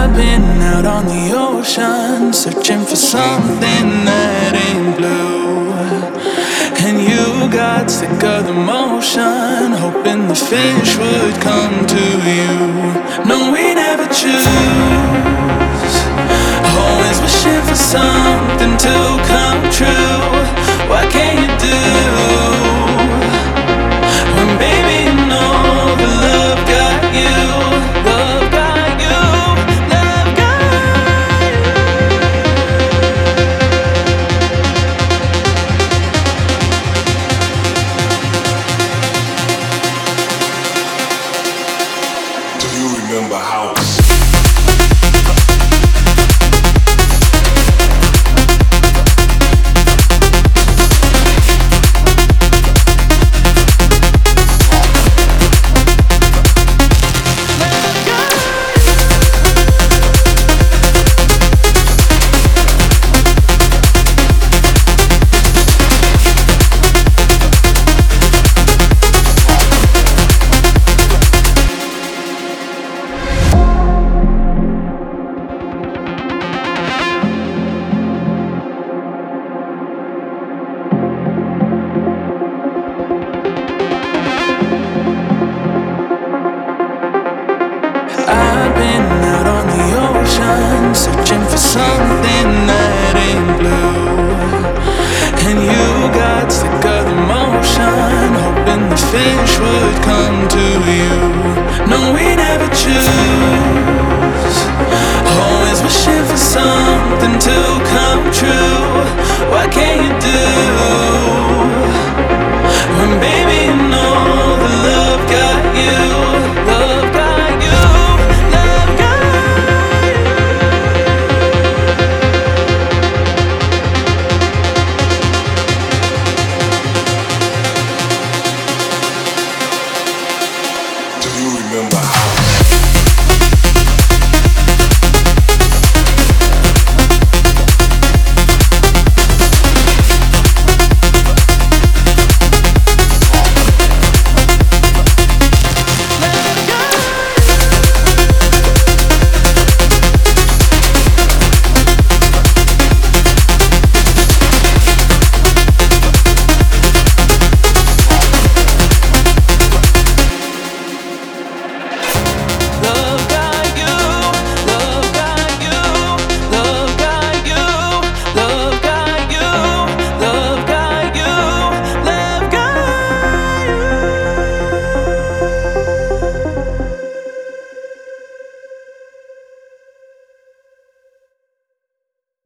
I've been out on the ocean, searching for something that ain't blue. And you got sick of the motion, hoping the fish would come to you. No, we never choose, always wishing for something to come true. What can you do when, baby, you know the love got you? Love got you, love got you. Do you remember house? I've been out on the ocean, searching for something that ain't blue. And you got sick of the motion, hoping the fish would come to you. No, we never choose, always wishing for something to come true. What can you do when, baby, you know the love got you? Love got you. Do you remember house?